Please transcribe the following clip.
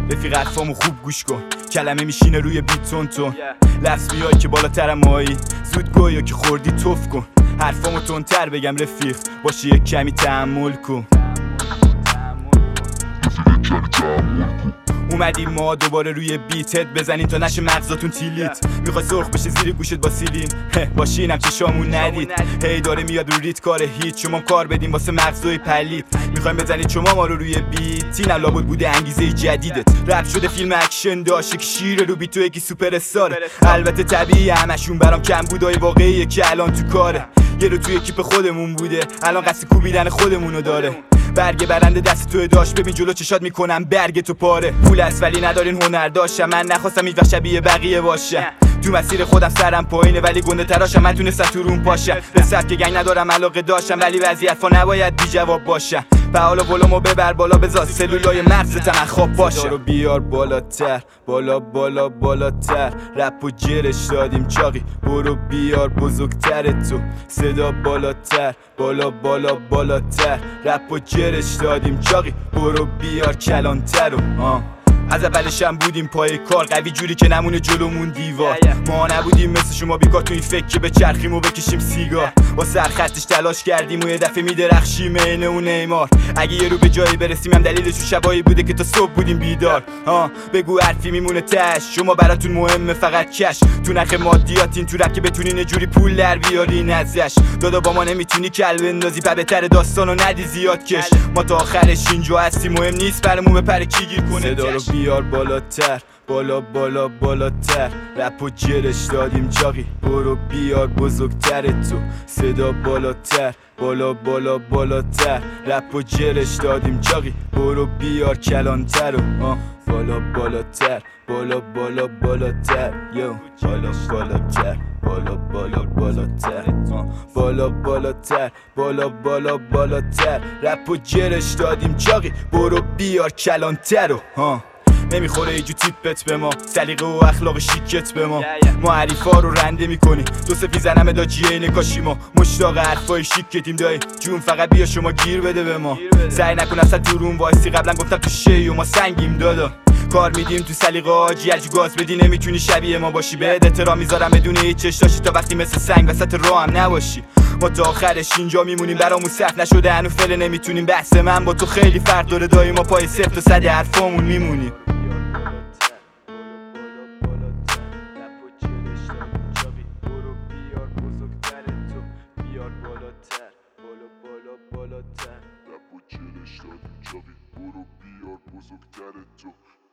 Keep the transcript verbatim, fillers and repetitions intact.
رفیق حرفامو خوب گوش کن، کلمه میشینه روی بیت تون تون. لفظ میای که بالاترم مایی، زود گویا که خوردی توف کن. حرفامو تندتر بگم رفیق، باشی یک کمی تحمل کن. اومدیم ما دوباره روی بیتت بزنیم تا نشه مغزاتون تیلیت. میخوای سرخ بشه زیر گوشت با سیلین، باشینم چشامون ندید. هی داره میاد رو ریت کار هیچ، شما کار بدیم واسه مغزای پلید. میخوایم بزنید شما ما رو روی بیت، اینم لابد بوده انگیزه جدیدت. رپ شده فیلم اکشن داشت، یکی شیره رو بیت و یکی سوپر استاره. البته طبیعی همشون برام کم بودای واقعیه که الان تو کاره. یه رو توی کیپ خودمون بوده، الان قصد کوبیدن خودمونو داره. برگ برنده دست تو داشت، ببین جلو چشات میکنم برگ تو پاره. پول است ولی ندارین هنر داشتم، من نخواستم هیچ وقت شبیه بقیه باشم. تو مسیر خودم سرم پایینه ولی گنده تراشم، من تونستم تو روم پاشم. به سبک گنگ ندارم علاقه داشتم ولی وضعیت فا نباید بی جواب باشم. فعال و ولومو ببر بالا، بذار سلولای مغزت من خواب باشه. رو بیار بالاتر، بالا بالا بالاتر. رپ و جرش دادیم چاقی، برو بیار بزرگتر. تو صدا بالاتر، بالا بالا بالاتر. رپ و جرش دادیم چاقی، برو بیار کلانتر. و آه از اولشم بودیم پای کار، قوی جوری که نمونه جلومون دیوار. ما نبودیم مثل شما بیکار تو این فکر که به چرخیم و بکشیم سیگار. با سرخطش تلاش کردیم و یه دفعه میدرخشیم عین اون نیمار. اگه یه رو به جایی برسیم هم دلیلش شبایی بوده که تا صبح بودیم بیدار. ها بگو حرفی میمونه تش، شما براتون مهمه فقط کش. تو نخ مادیاتین تو رپ که بتونین جوری پول در بیارین ازش. دادا با ما نمیتونی کل بندازی، پا بهتر داستانو ندی زیاد کش. ما تا آخرش اینجا هستیم، مهم نیست برامون به پر کی گیر کنه. بیار بالاتر، بالا بالا بالاتر. رپ و جرش دادیم چاقی، برو بیار بزرگتر. تو صدا بالاتر، بالا بالا بالاتر. رپ و جرش دادیم چاقی، برو بیار کلانتر. و آه بالا بالاتر، بالا بالا بالاتر. یو بالا بالاتر، بالا بالا بالاتر. بالا بالاتر، بالا بالا بالاتر. رپ و جرش دادیم چاقی، برو بیار کلانتر. و ها نمیخوره ایجو تیپت به ما، سلیقه و اخلاق شیکت به ما. ما حریفا رو رنده میکنی، دو سفی زنم داجیه نکاشی. ما مشتاق حرفای شیکتیم دایی جون، فقط بیا شما گیر بده به ما. سعی نکن اصلا تو روم وایسی، قبلا گفتم تو شی و ما سنگیم دادا. کار میدیم تو سلیقه آجی، هرجو گاز بدی نمیتونی شبیه ما باشی. بهت احترام میذارم بدون هیچ چشاشی، تا وقتی مثل سنگ وسط راه هم نباشی. ما تا آخرش اینجا میمونیم، برامون صف نشده هنو فعل نمیتونیم. بحث من با تو خیلی فرق داره دایی، ما پای صفر تا صد حرفامون میمونیم. بالاتر رپ و جرش دادیم چاقی، برو بیار بزرگتر. تو